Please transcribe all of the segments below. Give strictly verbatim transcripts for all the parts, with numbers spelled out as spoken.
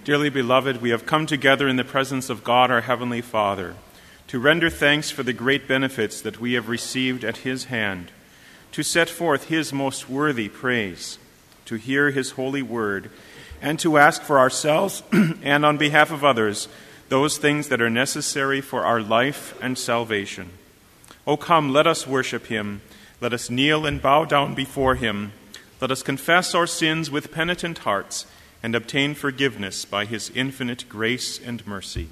Dearly beloved, we have come together in the presence of God, our Heavenly Father, to render thanks for the great benefits that we have received at His hand, to set forth His most worthy praise, to hear His holy word, and to ask for ourselves and on behalf of others those things that are necessary for our life and salvation. O come, let us worship Him. Let us kneel and bow down before Him. Let us confess our sins with penitent hearts and obtain forgiveness by His infinite grace and mercy.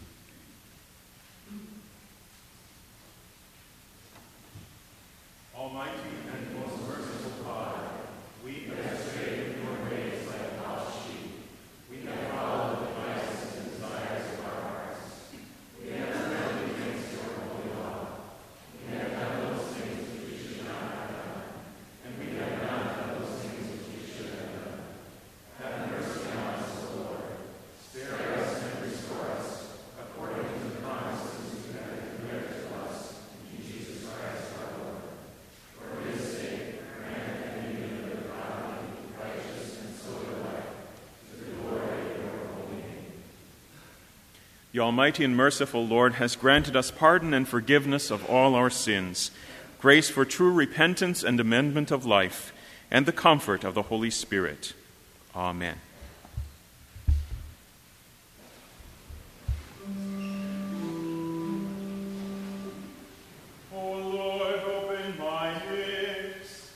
Almighty and most merciful God, we have strayed in your ways like lost sheep. We have followed the vices and desires of our hearts. We have rebelled against your holy law. We have done those things which we should not have done, and we have not done those things which we should have done. Have mercy on us, O Lord. Spare us and restore us, according to the promises you have declared to us in Jesus Christ our Lord. For His sake, grant that we may live godly, righteous, and sober life, to the glory of your holy name. The Almighty and merciful Lord has granted us pardon and forgiveness of all our sins, grace for true repentance and amendment of life, and the comfort of the Holy Spirit. Amen. O Lord, open my lips.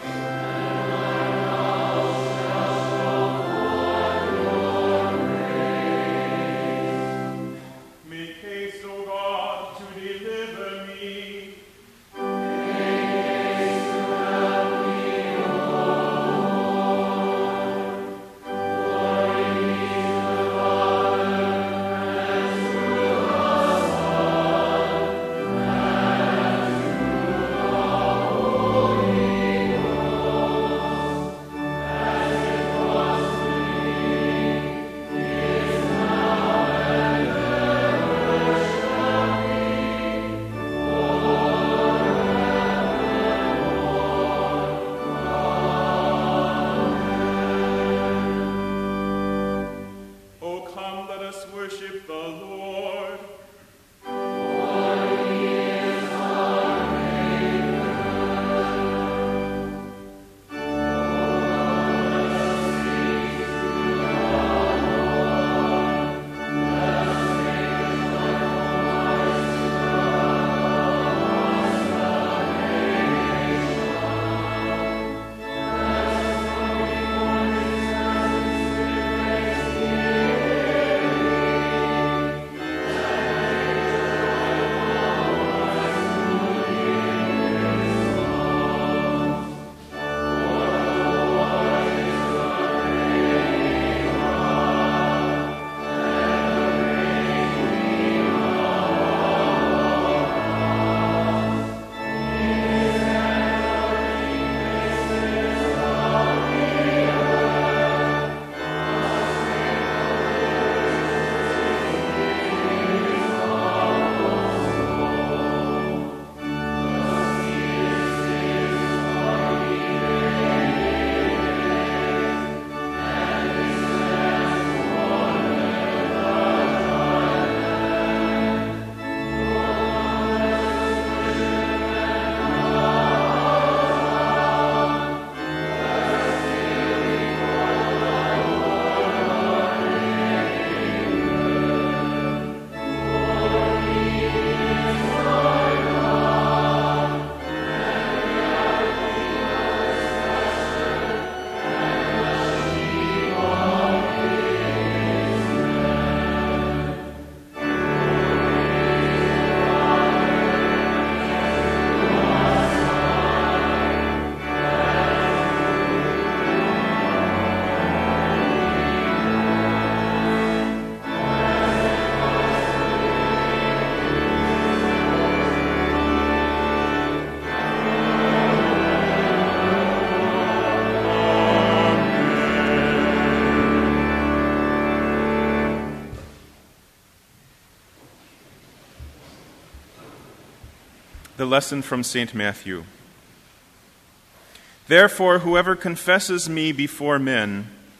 Make haste, O God, to deliver me. O come, let us worship the Lord. The lesson from Saint Matthew. Therefore, whoever confesses me before men,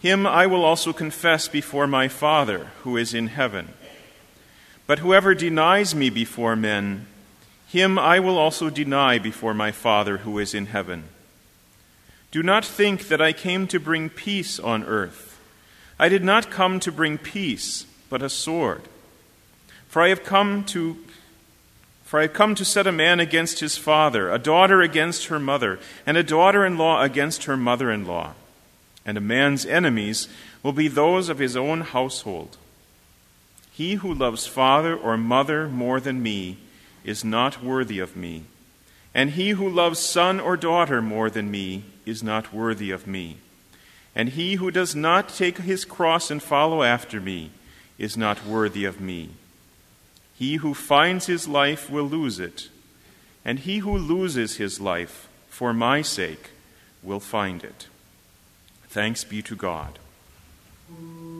him I will also confess before my Father who is in heaven. But whoever denies me before men, him I will also deny before my Father who is in heaven. Do not think that I came to bring peace on earth. I did not come to bring peace, but a sword. For I have come to For I have come to set a man against his father, a daughter against her mother, and a daughter-in-law against her mother-in-law. And a man's enemies will be those of his own household. He who loves father or mother more than me is not worthy of me, and he who loves son or daughter more than me is not worthy of me. And he who does not take his cross and follow after me is not worthy of me. He who finds his life will lose it, and he who loses his life for my sake will find it. Thanks be to God.